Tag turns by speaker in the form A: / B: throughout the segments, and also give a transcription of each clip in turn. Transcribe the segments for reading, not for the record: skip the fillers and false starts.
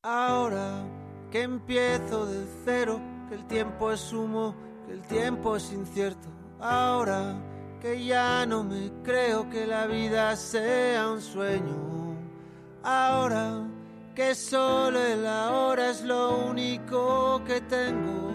A: Ahora que empiezo de cero, que el tiempo es humo, que el tiempo es incierto. Ahora que ya no me creo que la vida sea un sueño. Ahora que solo el ahora es lo único que tengo.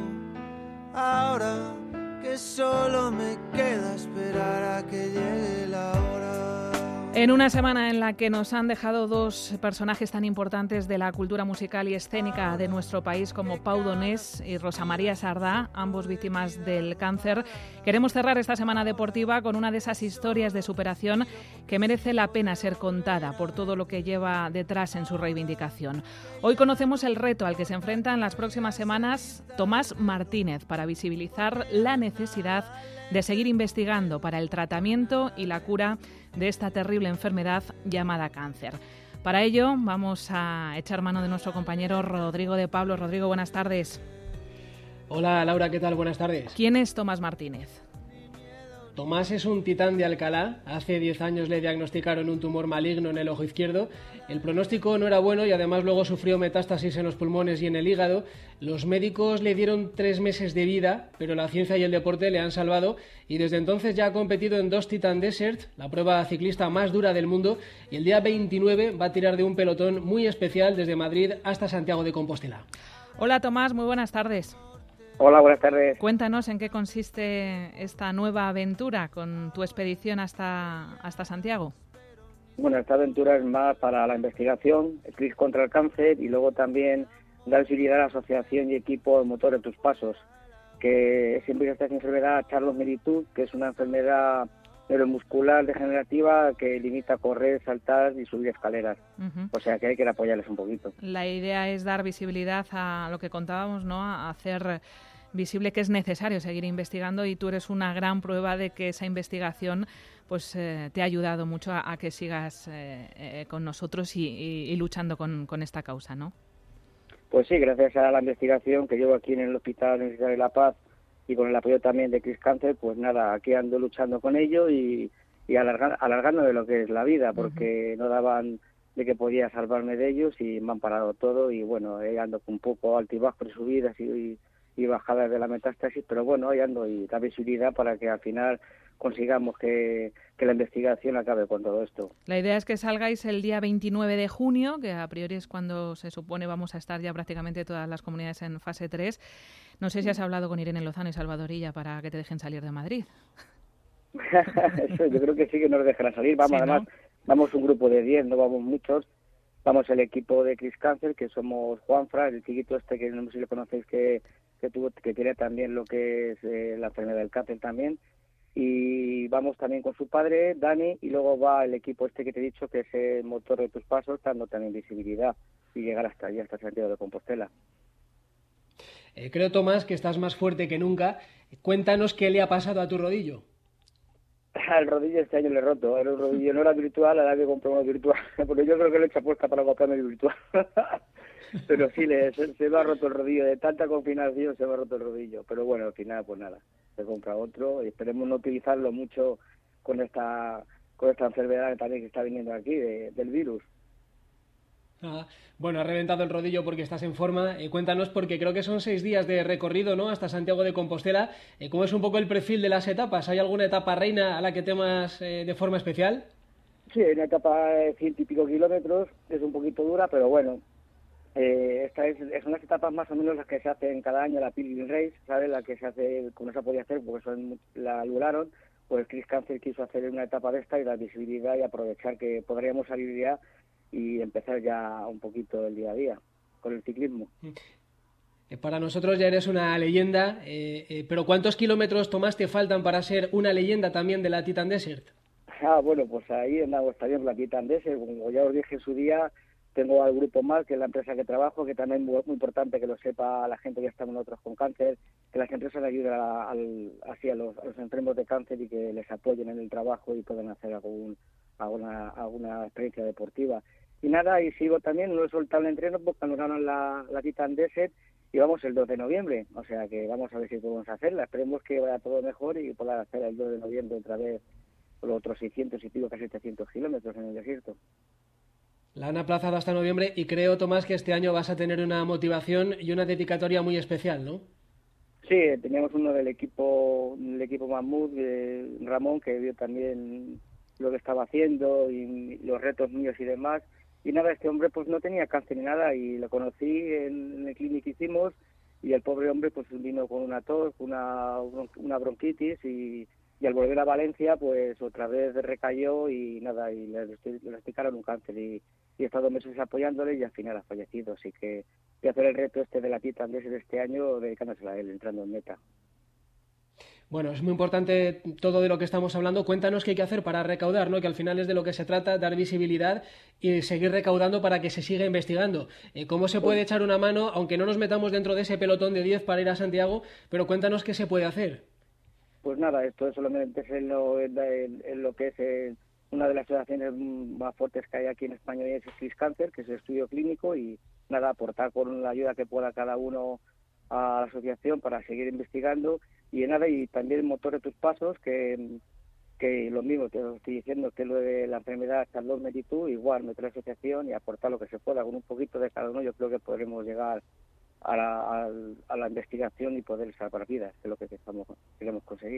A: Ahora que solo me queda esperar a que llegue la hora.
B: En una semana en la que nos han dejado dos personajes tan importantes de la cultura musical y escénica de nuestro país como Pau Donés y Rosa María Sardá, ambos víctimas del cáncer, queremos cerrar esta semana deportiva con una de esas historias de superación que merece la pena ser contada por todo lo que lleva detrás en su reivindicación. Hoy conocemos el reto al que se enfrenta en las próximas semanas Tomás Martínez para visibilizar la necesidad de seguir investigando para el tratamiento y la cura de esta terrible enfermedad llamada cáncer. Para ello vamos a echar mano de nuestro compañero Rodrigo de Pablo. Rodrigo, buenas tardes.
C: Hola Laura, ¿qué tal? Buenas tardes.
B: ¿Quién es Tomás Martínez?
C: Tomás es un titán de Alcalá. Hace 10 años le diagnosticaron un tumor maligno en el ojo izquierdo. El pronóstico no era bueno y además luego sufrió metástasis en los pulmones y en el hígado. Los médicos le dieron 3 meses de vida, pero la ciencia y el deporte le han salvado y desde entonces ya ha competido en 2 Titan Desert, la prueba ciclista más dura del mundo, y el día 29 va a tirar de un pelotón muy especial desde Madrid hasta Santiago de Compostela.
B: Hola Tomás, muy buenas tardes.
D: Hola, buenas tardes.
B: Cuéntanos en qué consiste esta nueva aventura con tu expedición hasta Santiago.
D: Bueno, esta aventura es más para la investigación, el CRIS contra el cáncer y luego también dar visibilidad a la asociación y equipo Motor de tus Pasos, que siempre esta enfermedad Charcot-Marie-Tooth, que es una enfermedad neuromuscular degenerativa que limita correr, saltar y subir escaleras. O sea que hay que apoyarles un poquito.
B: La idea es dar visibilidad a lo que contábamos, ¿no? A hacer visible que es necesario seguir investigando y tú eres una gran prueba de que esa investigación pues te ha ayudado mucho a que sigas con nosotros y luchando con esta causa, ¿no?
D: Pues sí, gracias a la investigación que llevo aquí en el Hospital Universitario de La Paz y con el apoyo también de CRIS Cáncer, pues nada, aquí ando luchando con ello y alargando de lo que es la vida, porque no daban de que podía salvarme de ellos y me han parado todo y bueno, ando un poco altibajos, subidas y bajadas de la metástasis, pero bueno, ahí ando y da visibilidad para que al final consigamos que la investigación acabe con todo esto.
B: La idea es que salgáis el día 29 de junio, que a priori es cuando se supone vamos a estar ya prácticamente todas las comunidades en fase 3. No sé si has hablado con Irene Lozano y Salvadorilla para que te dejen salir de Madrid.
D: Eso, yo creo que sí que nos dejarán salir. Vamos, sí, además, ¿no? Vamos un grupo de 10, no vamos muchos. Vamos el equipo de CRIS Cáncer, que somos Juanfra, el chiquito este que no sé si lo conocéis, que tiene también lo que es la enfermedad del cáncer también. Y vamos también con su padre, Dani, y luego va el equipo este que te he dicho, que es el Motor de tus Pasos, dando también visibilidad y llegar hasta allí, hasta Santiago de Compostela.
C: Creo, Tomás, que estás más fuerte que nunca. Cuéntanos qué le ha pasado a tu rodillo.
D: El rodillo este año le he roto. El rodillo no era virtual, ahora que compré uno virtual. Porque yo creo que lo he hecho apuesta para comprarme el virtual. Pero sí, se me ha roto el rodillo. De tanta confinación se me ha roto el rodillo. Pero bueno, al final, pues nada, se compra otro. Y esperemos no utilizarlo mucho con esta enfermedad también que está viniendo aquí, del virus.
C: Bueno, has reventado el rodillo porque estás en forma. Cuéntanos, porque creo que son 6 días de recorrido, ¿no?, hasta Santiago de Compostela. ¿Cómo es un poco el perfil de las etapas? ¿Hay alguna etapa reina a la que temas de forma especial?
D: Sí, hay una etapa de 100 y pico kilómetros, que es un poquito dura, pero bueno. Estas son las etapas más o menos las que se hacen cada año, la Pilgrim Race, ¿sabes? La que se hace, como no se podía hacer porque la anularon, pues CRIS Cáncer quiso hacer una etapa de esta y dar visibilidad y aprovechar que podríamos salir ya y empezar ya un poquito el día a día con el ciclismo.
C: Para nosotros ya eres una leyenda, pero ¿cuántos kilómetros, Tomás, te faltan para ser una leyenda también de la Titan Desert?
D: Bueno, pues ahí andamos también la Titan Desert, como ya os dije en su día. Tengo al grupo MAL, que es la empresa que trabajo, que también es muy importante que lo sepa la gente que está con nosotros con cáncer, que las empresas le ayuden a los enfermos de cáncer y que les apoyen en el trabajo y puedan hacer alguna experiencia deportiva. Y nada, y sigo también, no he soltado el entreno porque nos ganan la Titan Desert y vamos el 2 de noviembre, o sea que vamos a ver si podemos hacerla. Esperemos que vaya todo mejor y poder hacer el 2 de noviembre otra vez los otros 600 y pico, casi 700 kilómetros en el desierto.
C: La han aplazado hasta noviembre y creo, Tomás, que este año vas a tener una motivación y una dedicatoria muy especial, ¿no?
D: Sí, teníamos uno del equipo Mamut, Ramón, que vio también lo que estaba haciendo y los retos míos y demás. Y nada, este hombre pues no tenía cáncer ni nada y lo conocí en el clínico que hicimos y el pobre hombre pues vino con una tos, una bronquitis y al volver a Valencia pues otra vez recayó y nada, y le diagnosticaron un cáncer y he estado meses apoyándole y al final ha fallecido. Así que voy a hacer el reto de la Titan de este año dedicándosela a él, entrando en meta.
C: Bueno, es muy importante todo de lo que estamos hablando. Cuéntanos qué hay que hacer para recaudar, ¿no? Que al final es de lo que se trata, dar visibilidad y seguir recaudando para que se siga investigando. ¿Cómo se puede echar una mano, aunque no nos metamos dentro de ese pelotón de 10 para ir a Santiago, pero cuéntanos qué se puede hacer?
D: Pues nada, esto solamente es en lo que es una de las asociaciones más fuertes que hay aquí en España, y es Cris Cáncer, que es el estudio clínico, y nada, aportar con la ayuda que pueda cada uno a la asociación para seguir investigando y nada, y también el motor de tus pasos, que lo mismo te lo estoy diciendo, que lo de la enfermedad Charlotte-Métitus, igual meter la asociación y aportar lo que se pueda, con un poquito de cada uno yo creo que podremos llegar a la investigación y poder salvar vidas, que es lo que queremos conseguir.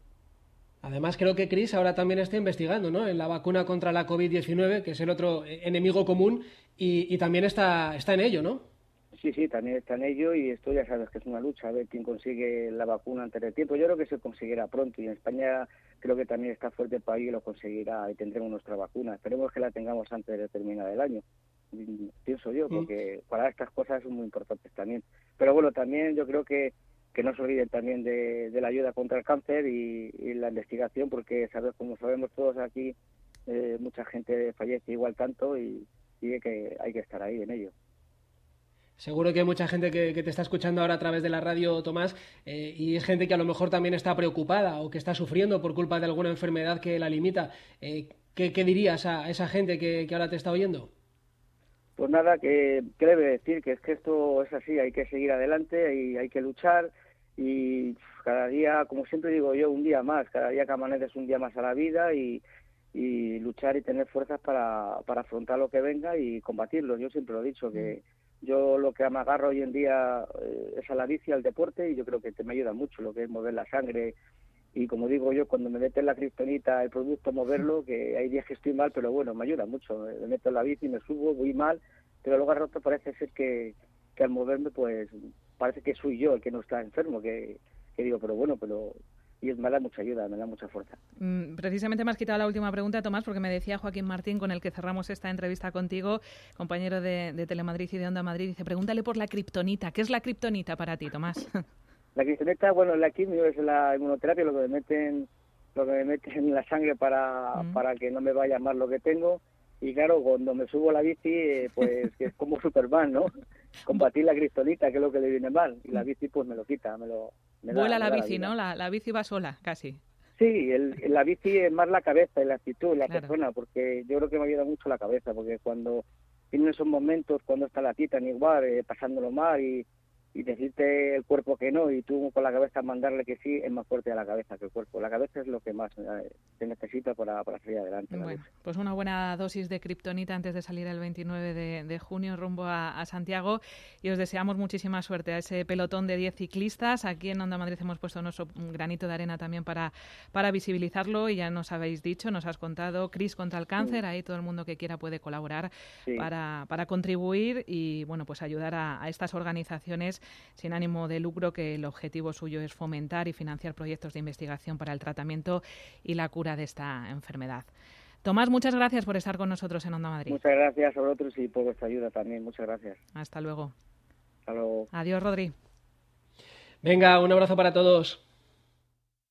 C: Además, creo que Cris ahora también está investigando, ¿no?, en la vacuna contra la COVID-19, que es el otro enemigo común, y también está en ello, ¿no?
D: Sí, también está en ello y esto ya sabes que es una lucha, a ver quién consigue la vacuna antes de tiempo. Yo creo que se conseguirá pronto y en España creo que también está fuerte el país y lo conseguirá y tendremos nuestra vacuna. Esperemos que la tengamos antes de terminar el año, pienso yo, porque para estas cosas son muy importantes también. Pero bueno, también yo creo que no se olviden también de la ayuda contra el cáncer y la investigación, porque como sabemos todos aquí, mucha gente fallece igual tanto y que hay que estar ahí en ello.
C: Seguro que hay mucha gente que te está escuchando ahora a través de la radio, Tomás, y es gente que a lo mejor también está preocupada o que está sufriendo por culpa de alguna enfermedad que la limita. ¿Qué dirías a esa gente que ahora te está oyendo?
D: Pues nada, que debe decir que es que esto es así, hay que seguir adelante y hay que luchar y cada día, como siempre digo yo, un día más, cada día que amaneces un día más a la vida y luchar y tener fuerzas para afrontar lo que venga y combatirlo. Yo siempre lo he dicho, que yo lo que me agarro hoy en día es a la bici, al deporte, y yo creo que me ayuda mucho lo que es mover la sangre. Y como digo yo, cuando me mete en la kriptonita el producto, moverlo, que hay días que estoy mal, pero bueno, me ayuda mucho. Me meto en la bici, me subo, voy mal, pero luego al rato parece ser que al moverme, pues parece que soy yo el que no está enfermo, que digo, pero bueno, y me da mucha ayuda, me da mucha fuerza.
B: Precisamente me has quitado la última pregunta, Tomás, porque me decía Joaquín Martín, con el que cerramos esta entrevista contigo, compañero de Telemadrid y de Onda Madrid, dice, pregúntale por la kriptonita. ¿Qué es la kriptonita para ti, Tomás?
D: La kriptonita, bueno, la quimio es la inmunoterapia, lo que me meten en la sangre para que no me vaya mal lo que tengo. Y claro, cuando me subo a la bici, pues que es como Superman, ¿no? Combatir la kriptonita, que es lo que le viene mal. Y la bici pues me lo quita,
B: vuela la bici, ¿no? La bici va sola, casi.
D: Sí, la bici es más la cabeza y la actitud, la persona, porque yo creo que me ayuda mucho la cabeza, porque cuando tienen esos momentos, cuando está la Titan igual, pasándolo mal y decirte el cuerpo que no y tú con la cabeza mandarle que sí, es más fuerte a la cabeza que el cuerpo. La cabeza es lo que más se necesita para salir adelante.
B: Bueno, pues una buena dosis de kriptonita antes de salir el 29 de junio rumbo a Santiago, y os deseamos muchísima suerte a ese pelotón de 10 ciclistas. Aquí en Onda Madrid hemos puesto nuestro granito de arena también para visibilizarlo, y ya nos habéis dicho, nos has contado, Cris contra el cáncer, ahí todo el mundo que quiera puede colaborar para contribuir y bueno, pues ayudar a estas organizaciones sin ánimo de lucro, que el objetivo suyo es fomentar y financiar proyectos de investigación para el tratamiento y la cura de esta enfermedad. Tomás, muchas gracias por estar con nosotros en Onda Madrid.
D: Muchas gracias a vosotros y por vuestra ayuda también. Muchas gracias.
B: Hasta luego.
D: Hasta luego.
B: Adiós, Rodri.
C: Venga, un abrazo para todos.